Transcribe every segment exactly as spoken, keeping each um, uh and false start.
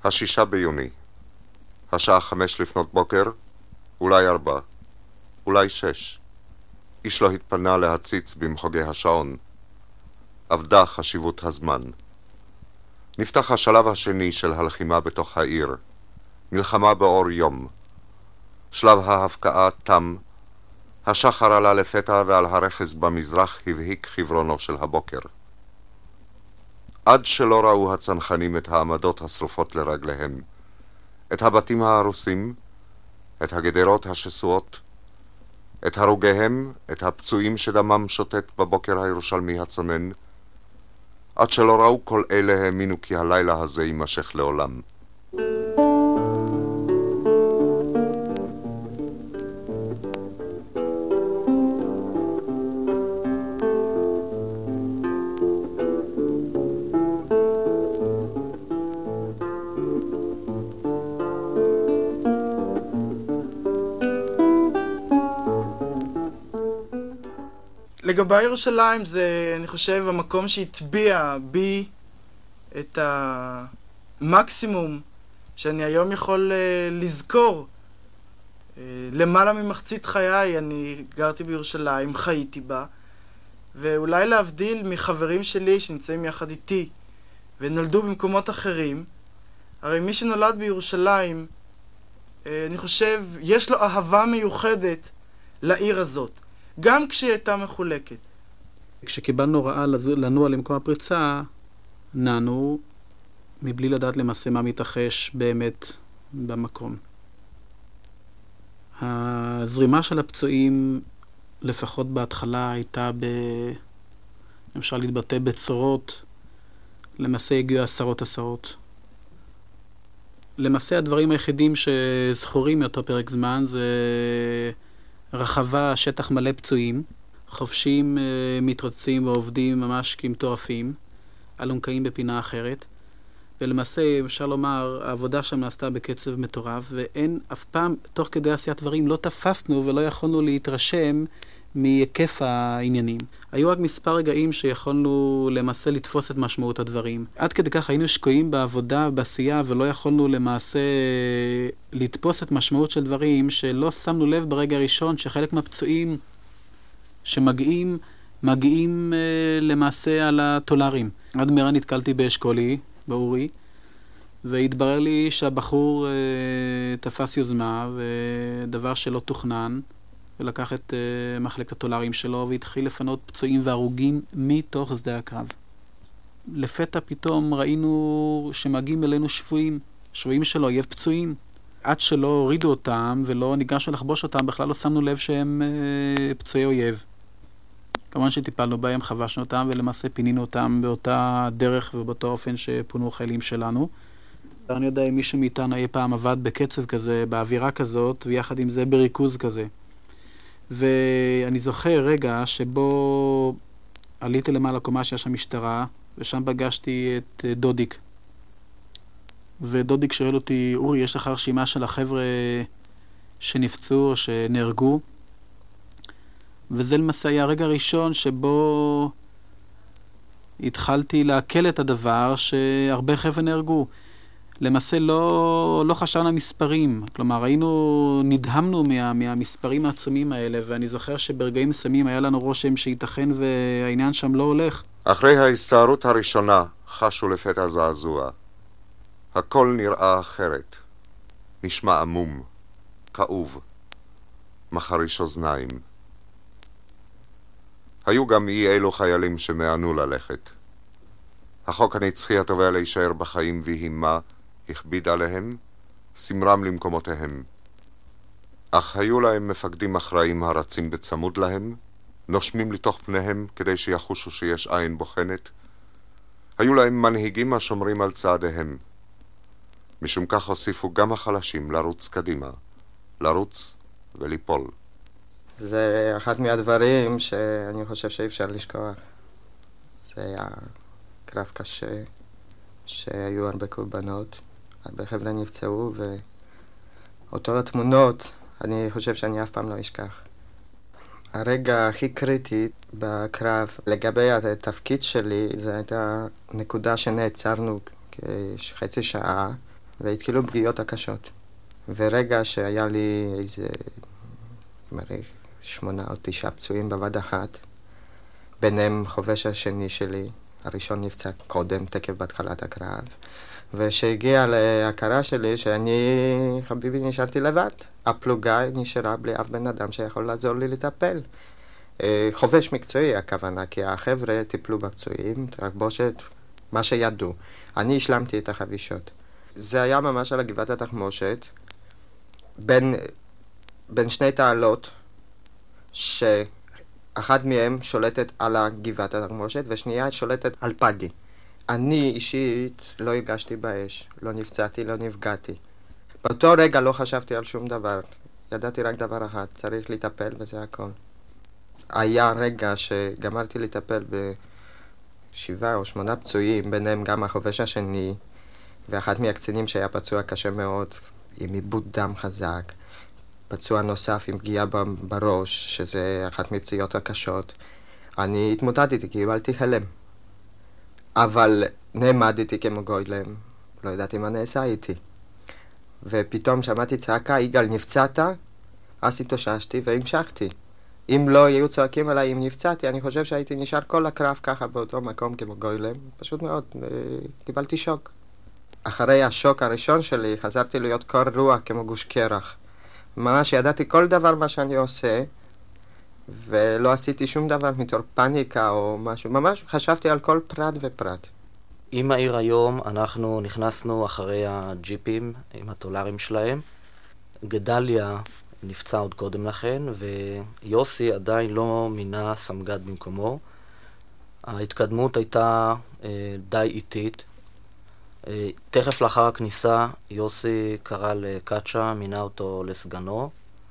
השישה ביוני. השעה חמש לפנות בוקר, אולי ארבע, אולי שש. איש לא התפנה להציץ במחוגי השעון. עבדה חשיבות הזמן. נפתח השלב השני של הלחימה בתוך העיר. מלחמה באור יום. שלב ההפקעה תם. השחר עלה לפתע ועל הרכס במזרח הבהיק חברונו של הבוקר. עד שלא ראו הצנחנים את העמדות השרופות לרגליהם, את הבתים ההרוסים, את הגדרות השסועות, את הרוגיהם, את הפצועים שדמם שוטט בבוקר הירושלמי הצונן, עד שלא ראו כל אלה האמינו כי הלילה הזה יימשך לעולם. לגבי ירושלים זה, אני חושב, המקום שהטביע בי את המקסימום שאני היום יכול uh, לזכור. Uh, למעלה ממחצית חיי אני גרתי בירושלים, חייתי בה, ואולי להבדיל מחברים שלי שנמצאים יחד איתי ונולדו במקומות אחרים, הרי מי שנולד בירושלים, uh, אני חושב, יש לו אהבה מיוחדת לעיר הזאת. גם כשהיא הייתה מחולקת. כשקיבלנו הוראה לנוע למקום הפריצה, נענו מבלי לדעת למעשה מה מתרחש באמת במקום. הזרימה של הפצועים, לפחות בהתחלה, הייתה ב... אפשר להתבטא בצורות, למעשה הגיעו עשרות עשרות. למעשה הדברים היחידים שזכורים מאותו פרק זמן זה רחבה, שטח מלא פצועים, חופשים מתרוצצים ועובדים ממש כמטורפים, אלונקאים בפינה אחרת, ולמעשה אפשר לומר העבודה שם נעשתה בקצב מטורף, ואין אף פעם תוך כדי עשיית דברים לא תפסנו ולא יכולנו להתרשם מהיקף העניינים. היו רק מספר רגעים שיכולנו למעשה לתפוס את משמעות הדברים. עד כדי כך היינו שקועים בעבודה, בעשייה, ולא יכולנו למעשה לתפוס את משמעות של דברים, שלא שמנו לב ברגע הראשון שחלק מהפצועים שמגיעים, מגיעים אה, למעשה על הטולרים. עד מהרה נתקלתי באשכולי, באורי, והתברר לי שהבחור אה, תפס יוזמה, ודבר שלא תוכנן, ולקח את uh, מחלקת הטולרים שלו והתחיל לפנות פצועים והרוגים מתוך שדה הקרב. לפתע פתאום ראינו שמגיעים אלינו שבויים, שבויים של אויב פצועים. עד שלא הורידו אותם ולא ניגשנו לחבוש אותם, בכלל לא שמנו לב שהם uh, פצועי אויב. כמובן שטיפלנו בהם, חבשנו אותם ולמעשה פינינו אותם באותה דרך ובאותו אופן שפונו חיילים שלנו. אני יודע אם מישהו מאיתנו אי פעם עבד בקצב כזה, באווירה כזאת, ויחד עם זה בריכוז כזה. ואני זוכר רגע שבו עליתי למעלה קומה שיש שם משטרה, ושם פגשתי את דודיק. ודודיק שואל אותי, אורי, יש לך רשימה של החבר'ה שנפצעו או שנהרגו? וזה למעשה היה הרגע הראשון שבו התחלתי להקל את הדבר שהרבה חבר'ה נהרגו. למעשה לא, לא חשבנו על מספרים, כלומר היינו, נדהמנו מה, מהמספרים העצומים האלה, ואני זוכר שברגעים מסוימים היה לנו רושם שייתכן והעניין שם לא הולך. אחרי ההסתערות הראשונה חשו לפתע זעזוע. הכל נראה אחרת. נשמע עמום, כאוב, מחריש אוזניים. היו גם אי אלו חיילים שמענו ללכת. החוק הנצחי התובע להישאר בחיים והימה הכביד עליהם, סמרם למקומותיהם. אך היו להם מפקדים אחראים הרצים בצמוד להם, נושמים לתוך פניהם כדי שיחושו שיש עין בוחנת. היו להם מנהיגים השומרים על צעדיהם. משום כך הוסיפו גם החלשים לרוץ קדימה, לרוץ וליפול. זה אחד מהדברים שאני חושב שאי אפשר לשכוח. זה היה קרב קשה, שהיו הרבה קורבנות, הרבה חבר'ה נפצעו, ואותו התמונות, אני חושב שאני אף פעם לא אשכח. הרגע הכי קריטי בקרב, לגבי התפקיד שלי, זו הייתה נקודה שנעצרנו כחצי שעה, והתחילו פגיעות הקשות. ורגע שהיה לי איזה מראה שמונה או תשעה פצועים בבת אחת, ביניהם חובש השני שלי, הראשון נפצע קודם, תקף בהתחלת הקרב, ושהגיע להכרה שלי שאני, חביבי, נשארתי לבד. הפלוגה נשארה בלי אף בן אדם שיכול לעזור לי לטפל. חובש מקצועי הכוונה, כי החבר'ה טיפלו בפצועים, תחבושת, מה שידעו. אני השלמתי את החבישות. זה היה ממש על הגבעת התחמושת, בין, בין שני תעלות, שאחת מהם שולטת על הגבעת התחמושת, ושנייה שולטת על פגי. אני אישית לא הרגשתי באש, לא נפצעתי, לא נפגעתי. באותו רגע לא חשבתי על שום דבר, ידעתי רק דבר אחד, צריך לטפל וזה הכל. היה רגע שגמרתי לטפל בשבעה או שמונה פצועים, ביניהם גם החובש השני, ואחד מהקצינים שהיה פצוע קשה מאוד, עם איבוד דם חזק, פצוע נוסף עם פגיעה בראש, שזה אחת מפציעות הקשות. אני התמוטטתי, קיבלתי חלם. אבל נעמדתי כמו גוילם, לא ידעתי מה נעשה איתי. ופתאום שמעתי צעקה, יגאל, נפצעת? אז התאוששתי והמשכתי. אם לא היו צועקים עליי אם נפצעתי, אני חושב שהייתי נשאר כל הקרב ככה באותו מקום כמו גוילם. פשוט מאוד, קיבלתי שוק. אחרי השוק הראשון שלי חזרתי להיות קור רוח כמו גוש קרח. ממש ידעתי כל דבר מה שאני עושה, ולא עשיתי שום דבר מתור פניקה או משהו. ממש חשבתי על כל פרט ופרט. עם העיר היום אנחנו נכנסנו אחרי הג'יפים עם הטולרים שלהם. גדליה נפצע עוד קודם לכן, ויוסי עדיין לא מינה סמג"ד במקומו. ההתקדמות הייתה אה, די איטית. אה, תכף לאחר הכניסה יוסי קרא לקאצ'ה, מינה אותו לסגנו,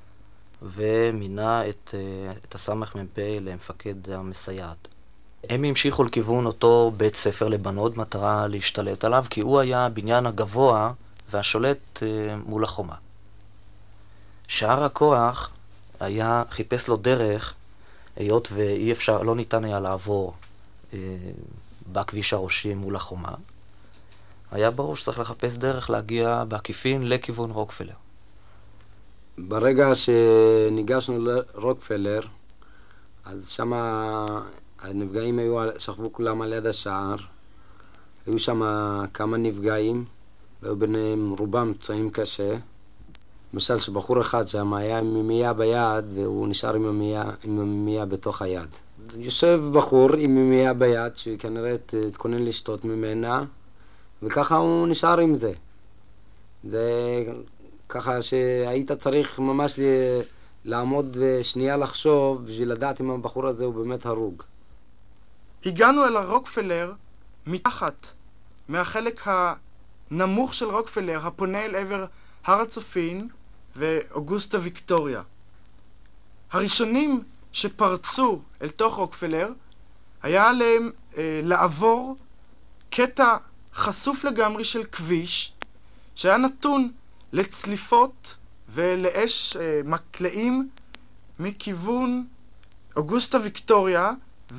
ומינה את, אה, את הסמ"ך מ"פ למפקד המסייעת. הם המשיכו לכיוון אותו בית ספר לבנות, מטרה להשתלט עליו, כי הוא היה הבניין הגבוה והשולט אה, מול החומה. שאר הכוח היה, חיפש לו דרך, היות ואי אפשר, לא ניתן היה לעבור אה, בכביש הראשי מול החומה. היה ברור שצריך לחפש דרך להגיע בעקיפין לכיוון רוקפלר. ברגע שניגשנו לרוקפלר, אז שם הנפגעים היו, שכבו כולם על יד השער. היו שם כמה נפגעים, והיו ביניהם רובם פצועים קשה. למשל שבחור אחד שם היה עם מימייה ביד, והוא נשאר עם מימייה, עם מימייה בתוך היד. יושב בחור עם מימייה ביד, שכנראה התכונן לשתות ממנה, וככה הוא נשאר עם זה. זה ככה שהיית צריך ממש לעמוד ושנייה לחשוב, בשביל לדעת אם הבחור הזה הוא באמת הרוג. הגענו אל הרוקפלר מתחת, מהחלק הנמוך של רוקפלר, הפונה אל עבר הר הצופין ואוגוסטה ויקטוריה. הראשונים שפרצו אל תוך רוקפלר, היה עליהם אה, לעבור קטע חשוף לגמרי של כביש, שהיה נתון לצליפות ולאש אה, מקלעים מכיוון אוגוסטה ויקטוריה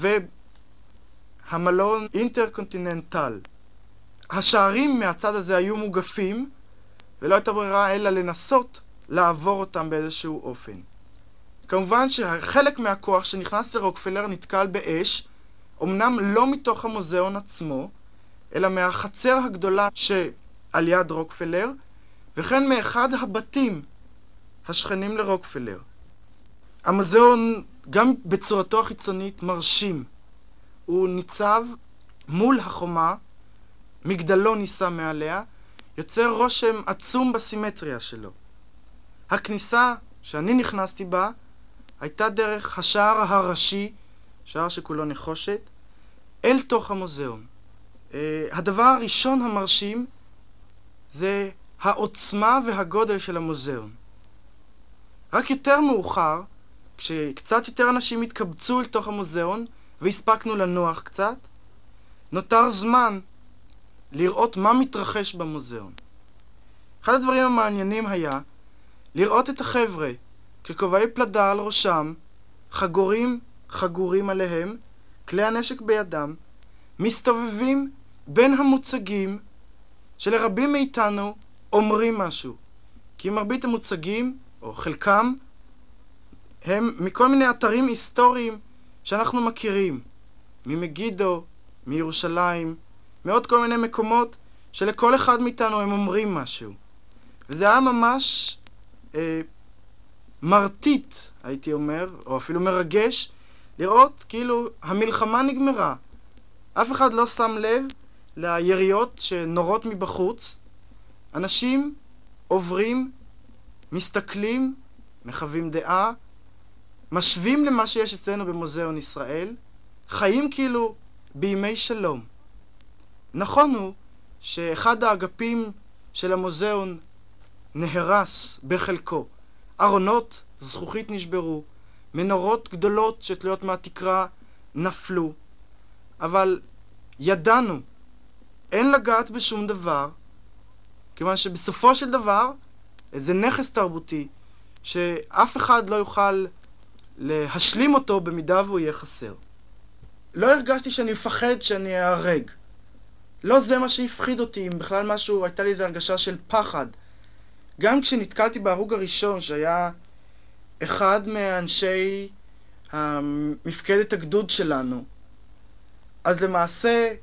והמלון אינטרקונטיננטל. השערים מהצד הזה היו מוגפים, ולא הייתה ברירה אלא לנסות לעבור אותם באיזשהו אופן. כמובן שחלק מהכוח שנכנס לרוקפלר נתקל באש, אמנם לא מתוך המוזיאון עצמו, אלא מהחצר הגדולה שעל יד רוקפלר, וכן מאחד הבתים השכנים לרוקפלר. המוזיאון, גם בצורתו החיצונית, מרשים. הוא ניצב מול החומה, מגדלו נישא מעליה, יוצר רושם עצום בסימטריה שלו. הכניסה שאני נכנסתי בה הייתה דרך השער הראשי, שער שכולו נחושת, אל תוך המוזיאון. Uh, הדבר הראשון המרשים זה העוצמה והגודל של המוזיאון. רק יותר מאוחר, כשקצת יותר אנשים התקבצו אל תוך המוזיאון והספקנו לנוח קצת, נותר זמן לראות מה מתרחש במוזיאון. אחד הדברים המעניינים היה לראות את החבר'ה ככובעי פלדה על ראשם, חגורים חגורים עליהם, כלי הנשק בידם, מסתובבים בין המוצגים שלרבים מאיתנו אומרים משהו. כי מרבית המוצגים, או חלקם, הם מכל מיני אתרים היסטוריים שאנחנו מכירים. ממגידו, מירושלים, מעוד כל מיני מקומות שלכל אחד מאיתנו הם אומרים משהו. וזה היה ממש אה, מרטיט, הייתי אומר, או אפילו מרגש, לראות כאילו המלחמה נגמרה. אף אחד לא שם לב ליריות שנורות מבחוץ. אנשים עוברים, מסתכלים, מחווים דעה, משווים למה שיש אצלנו במוזיאון ישראל, חיים כאילו בימי שלום. נכון הוא שאחד האגפים של המוזיאון נהרס בחלקו. ארונות זכוכית נשברו, מנורות גדולות שתלויות מהתקרה נפלו, אבל ידענו, אין לגעת בשום דבר, כיוון שבסופו של דבר זה נכס תרבותי שאף אחד לא יוכל להשלים אותו במידה והוא יהיה חסר. לא הרגשתי שאני מפחד שאני אהרג. לא זה מה שהפחיד אותי, אם בכלל משהו, הייתה לי איזו הרגשה של פחד. גם כשנתקלתי בהרוג הראשון, שהיה אחד מאנשי מפקדת הגדוד שלנו, אז למעשה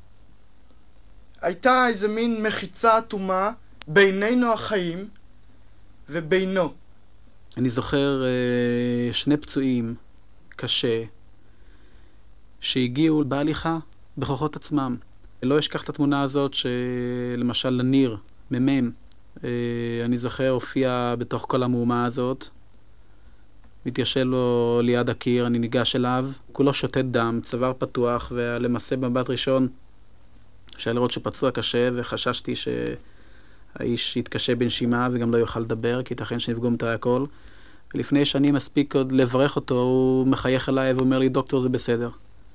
הייתה איזה מין מחיצה אטומה בינינו החיים ובינו. אני זוכר uh, שני פצועים קשה שהגיעו בהליכה בכוחות עצמם. לא אשכח את התמונה הזאת שלמשל לניר, ממם, uh, אני זוכר הופיע בתוך כל המהומה הזאת. מתיישב לו ליד הקיר, אני ניגש אליו, כולו שותת דם, צוואר פתוח, ולמעשה במבט ראשון אפשר לראות שפצוע קשה, וחששתי שהאיש יתקשה בנשימה וגם לא יוכל לדבר, כי ייתכן שנפגום את הכל. ולפני שאני מספיק עוד לברך אותו, הוא מחייך אליי ואומר לי, דוקטור, זה בסדר.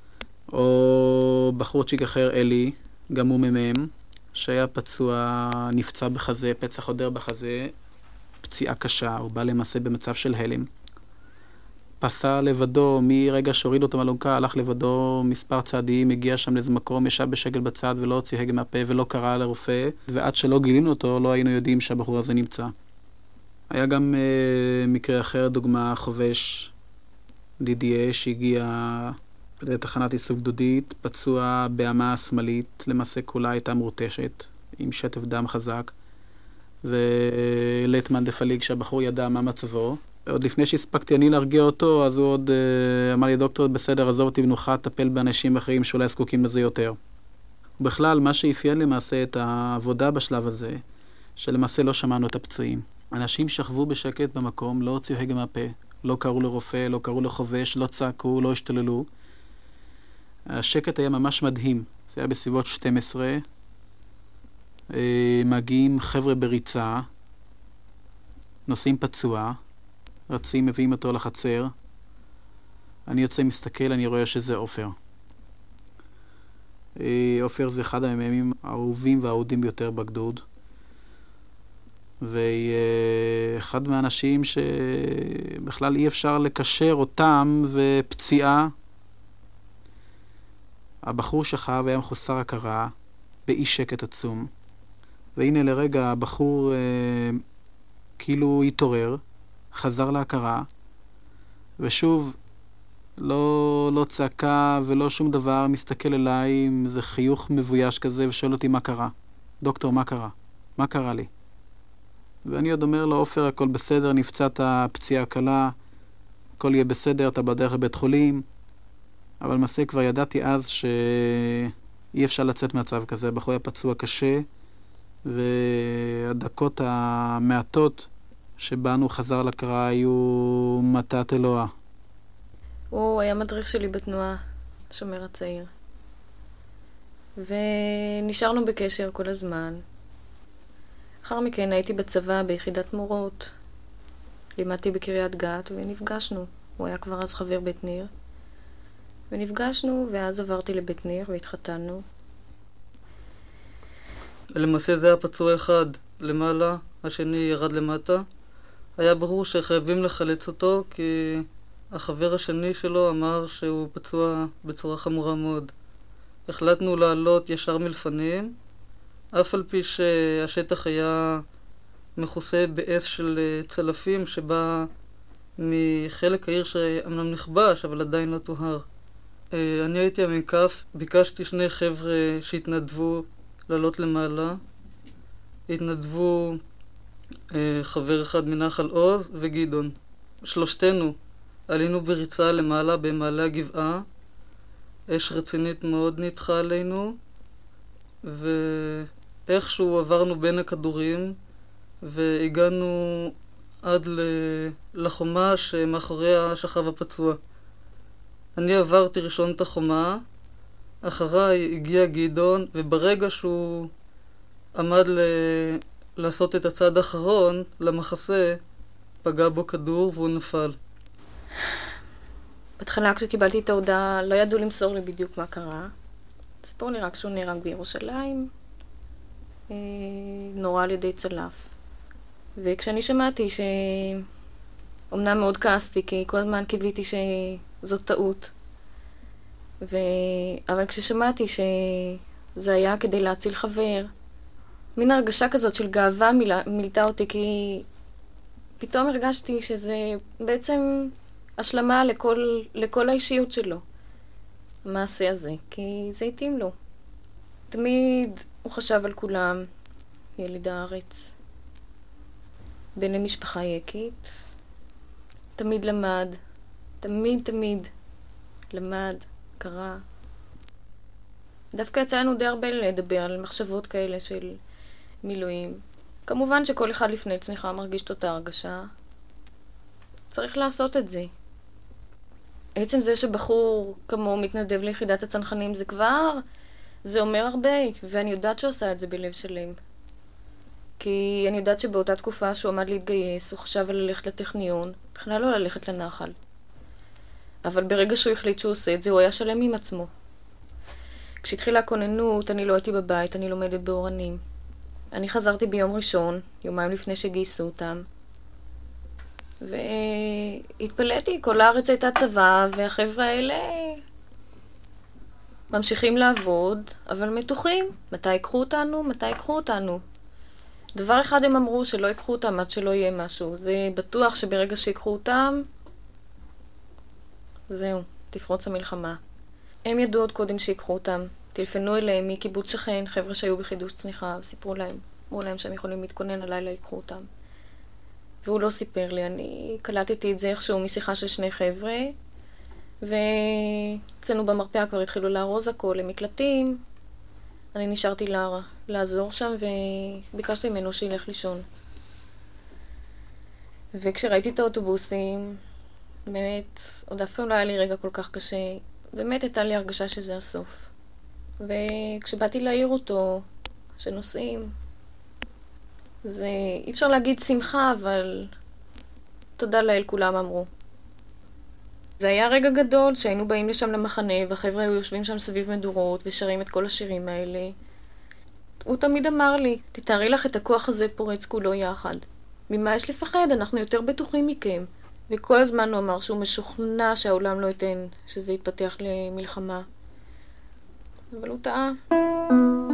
או בחורצ'יק אחר, אלי, גם הוא ממם, שהיה פצוע, נפצע בחזה, פצע חודר בחזה, פציעה קשה, הוא בא למעשה במצב של הלם. פסע לבדו, מרגע שהוריד אותו מהלונקה, הלך לבדו מספר צעדים, הגיע שם לאיזה מקום, ישב בשקל בצד ולא הוציא הגה מהפה ולא קרא לרופא, ועד שלא גילינו אותו לא היינו יודעים שהבחור הזה נמצא. היה גם אה, מקרה אחר, דוגמה חובש די די איי שהגיע לתחנת איסוף גדודית, פצוע באמה השמאלית, למעשה כולה הייתה מרוטשת, עם שטף דם חזק, ולטמן דפליג שהבחור ידע מה מצבו. עוד לפני שהספקתי אני להרגיע אותו, אז הוא עוד uh, אמר לי, דוקטור, בסדר, עזוב אותי בנוחה, טפל באנשים אחרים שאולי זקוקים לזה יותר. בכלל, מה שאפיין למעשה את העבודה בשלב הזה, שלמעשה לא שמענו את הפצועים. אנשים שכבו בשקט במקום, לא הוציאו הגה מהפה, לא קראו לרופא, לא קראו לחובש, לא צעקו, לא השתוללו. השקט היה ממש מדהים. זה היה בסביבות שתים עשרה. Uh, מגיעים חבר'ה בריצה, נוסעים פצוע, רצים, מביאים אותו לחצר. אני יוצא, מסתכל, אני רואה שזה עופר. עופר זה אחד המ"מים האהובים והאהודים ביותר בגדוד. ואחד מהאנשים שבכלל אי אפשר לקשר אותם ופציעה. הבחור שכב היה מחוסר הכרה, באי שקט עצום. והנה לרגע הבחור אה, כאילו התעורר, חזר להכרה, ושוב, לא, לא צעקה ולא שום דבר, מסתכל אליי עם איזה חיוך מבויש כזה ושואל אותי מה קרה. דוקטור, מה קרה? מה קרה לי? ואני עוד אומר לו, עופר, הכל בסדר, נפצעת פציעה קלה, הכל יהיה בסדר, אתה בדרך לבית חולים. אבל למעשה כבר ידעתי אז שאי אפשר לצאת מצב כזה, בחור היה פצוע קשה, והדקות המעטות שבאנו חזר להכרה היו מתת אלוה. הוא היה מדריך שלי בתנועה, שומר הצעיר. ונשארנו בקשר כל הזמן. אחר מכן הייתי בצבא ביחידת מורות. לימדתי בקריית גת ונפגשנו. הוא היה כבר אז חבר בית ניר. ונפגשנו ואז עברתי לבית ניר והתחתנו. למעשה זה היה פצוע אחד למעלה, השני ירד למטה. היה ברור שחייבים לחלץ אותו כי החבר השני שלו אמר שהוא פצוע בצורה חמורה מאוד. החלטנו לעלות ישר מלפנים אף על פי שהשטח היה מכוסה באס של צלפים שבא מחלק העיר שאמנם נכבש, אבל עדיין לא טוהר. אני הייתי המקף, ביקשתי שני חבר'ה שהתנדבו לעלות למעלה. התנדבו חבר אחד מנחל עוז וגדעון. שלושתנו עלינו בריצה למעלה במעלה הגבעה. אש רצינית מאוד נדחה עלינו, ואיכשהו עברנו בין הכדורים והגענו עד לחומה שמאחוריה שכב הפצוע. אני עברתי ראשון את החומה, אחריי הגיע גדעון, וברגע שהוא עמד ל... לעשות את הצעד האחרון למחסה, פגע בו כדור והוא נפל. בהתחלה כשקיבלתי את ההודעה לא ידעו למסור לי בדיוק מה קרה. סיפור לי רק שהוא נהרג בירושלים, נורא על ידי צלף. וכשאני שמעתי ש... אמנם מאוד כעסתי, כי כל הזמן קיוויתי שזאת טעות. ו... אבל כששמעתי שזה היה כדי להציל חבר, מין הרגשה כזאת של גאווה מיל... מילתה אותי, כי פתאום הרגשתי שזה בעצם השלמה לכל, לכל האישיות שלו, המעשה הזה, כי זה התאים לו. תמיד הוא חשב על כולם, יליד הארץ, בן למשפחה יקית, תמיד למד, תמיד תמיד למד, קרא. דווקא יצא לנו די הרבה לדבר על מחשבות כאלה של מילואים. כמובן שכל אחד לפני צניחה מרגיש את אותה הרגשה. צריך לעשות את זה. עצם זה שבחור כמו מתנדב ליחידת הצנחנים זה כבר, זה אומר הרבה, ואני יודעת שהוא עשה את זה בלב שלם. כי אני יודעת שבאותה תקופה שהוא עמד להתגייס, הוא חשב על ללכת לטכניון, בכלל לא ללכת לנחל. אבל ברגע שהוא החליט שהוא עושה את זה, הוא היה שלם עם עצמו. כשהתחילה הכוננות, אני לא הייתי בבית, אני לומדת באורנים. אני חזרתי ביום ראשון, יומיים לפני שגייסו אותם. והתפלאתי, כל הארץ הייתה צבא, והחבר'ה האלה ממשיכים לעבוד, אבל מתוחים. מתי יקחו אותנו? מתי יקחו אותנו? דבר אחד הם אמרו, שלא יקחו אותם עד שלא יהיה משהו. זה בטוח שברגע שיקחו אותם, זהו, תפרוץ המלחמה. הם ידעו עוד קודם שיקחו אותם. טלפנו אליהם מקיבוץ שכן, חבר'ה שהיו בחידוש צניחה, וסיפרו להם, אמרו להם שהם יכולים להתכונן, הלילה ייקחו אותם. והוא לא סיפר לי, אני קלטתי את זה איכשהו משיחה של שני חבר'ה, ואצלנו במרפאה כבר התחילו לארוז הכל למקלטים. אני נשארתי לה, לעזור שם, וביקשתי ממנו שילך לישון. וכשראיתי את האוטובוסים, באמת, עוד אף פעם לא היה לי רגע כל כך קשה, באמת הייתה לי הרגשה שזה הסוף. וכשבאתי להעיר אותו, שנוסעים, זה אי אפשר להגיד שמחה, אבל תודה לאל כולם אמרו. זה היה רגע גדול שהיינו באים לשם למחנה, והחבר'ה היו יושבים שם סביב מדורות ושרים את כל השירים האלה. הוא תמיד אמר לי, תתארי לך את הכוח הזה פורץ כולו יחד. ממה יש לפחד? אנחנו יותר בטוחים מכם. וכל הזמן הוא אמר שהוא משוכנע שהעולם לא ייתן שזה יתפתח למלחמה. אבל הוא טעה.